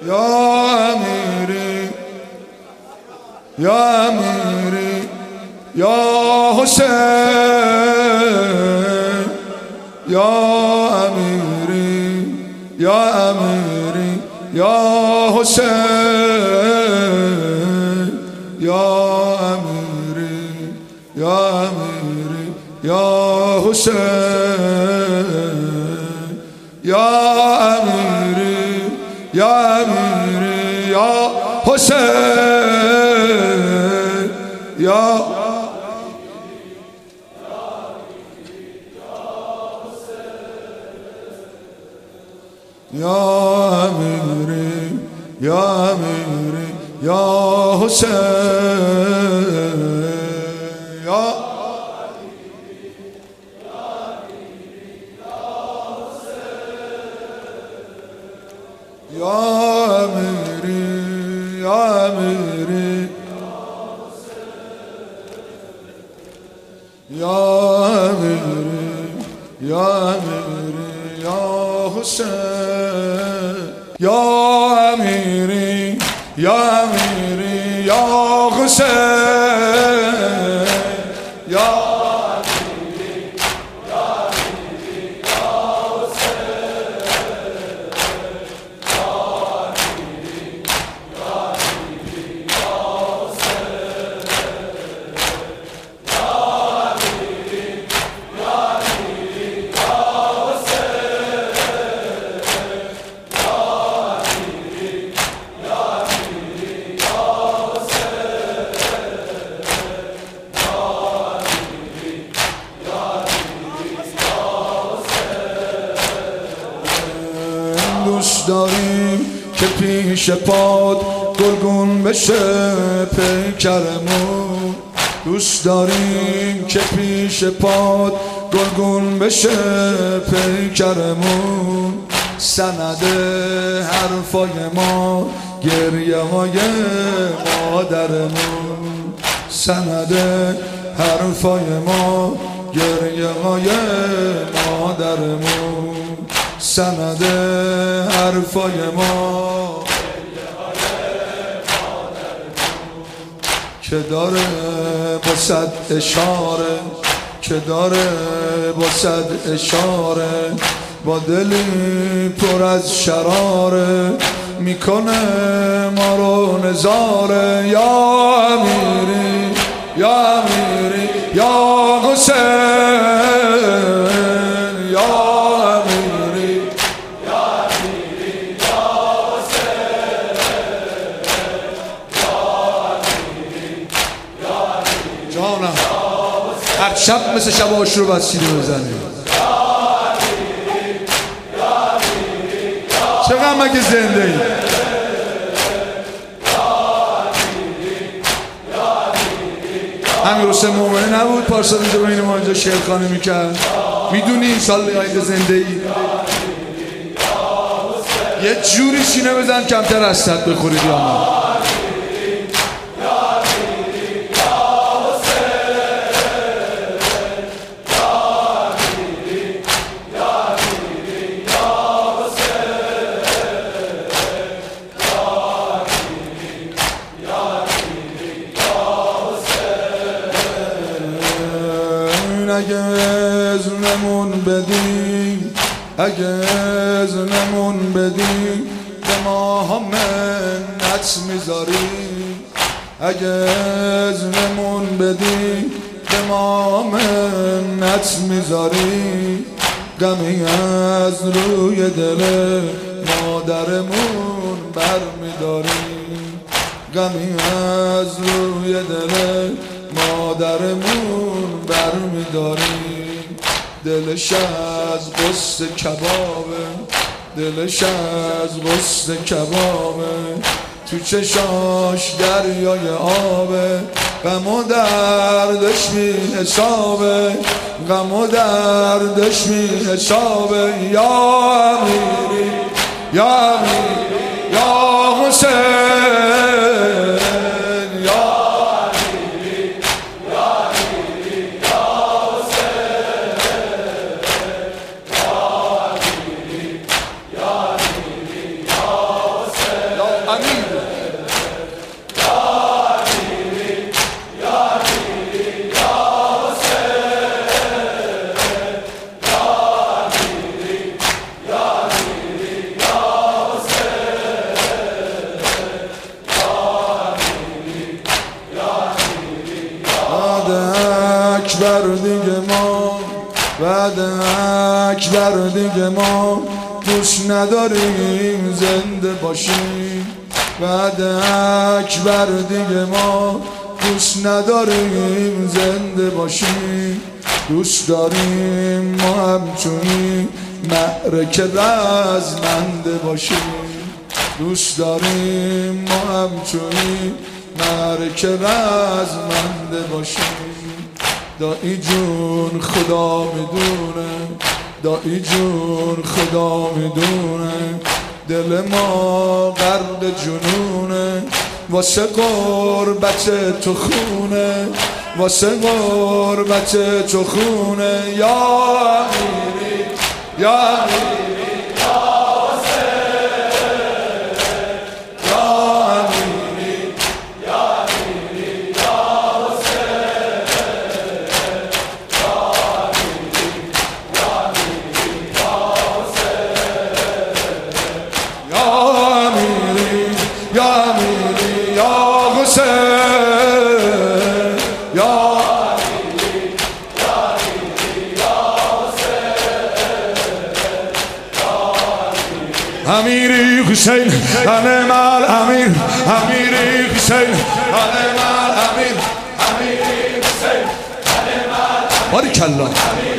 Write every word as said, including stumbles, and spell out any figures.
یا امیری یا امیری یا حسین یا امیری یا امیری یا حسین یا امیری یا امیری یا حسین یا امیری یا امیری یا حسین یا یا امیری یا امیری یا حسین یا یا امیری یا امیری یا امیری یا امیری یا حسین یا امیری یا امیری یا حسین یا دوست داریم که پیش پاد گلگون بشه پیکرمون، دوست داریم که پیش پاد گلگون بشه پیکرمون، سند حرفای ما گریه های مادرمون، سند حرفای ما گریه های مادرمون، سند حرفای ما که داره با صد اشاره، که داره با صد اشاره، با دلی پر از شراره میکنه ما رو نظاره. یا امیری یا امیری یا حسین یا جانم هر شب مثل شب عاشور باید سیدی بزنیم. چقدر مگه زنده ای؟ امیر حسین مومنی نبود پارسال اینجا بین ما اینجا شعرخوانی میکرد؟ میدونی سال آینده زنده ای؟ یه جوری سینه بزن کمتر از صد بخورید یا نه. اگه اذنمون بدی اگه اذنمون بدی به ما هم منت میذاری، اگه اذنمون بدی به ما منت میذاری، غمی از روی دل مادرمون برمیداری، غمی از روی دل مادرمون برمیداری، دلش از غصه کبابه، دلش از غصه کبابه، تو چشاش دریای آبه، غم و دردش بی حسابه، غم و دردش بی حسابه. یا امیری یا امیری یا حسین یا امیر اکبر دیگه ما بعد اکبر دیگه ما دوست نداریم زنده باشیم بعد اکبر دیگه ما دوست نداریم زنده باشیم دوست داریم ما همچونی معرکه رزمنده باشیم دوست داریم ما همچونی معرکه رزمنده باشیم دایی جون خدا میدونه دایی جون خدا میدونه دل ما غرق جنونه واسه غربت تو خونه واسه غربت تو خونه یا امیری یا امیری امیری حسین انا مع الامیر امیری حسین انا مع الامیر امیری حسین انا مع الامیر بارک الله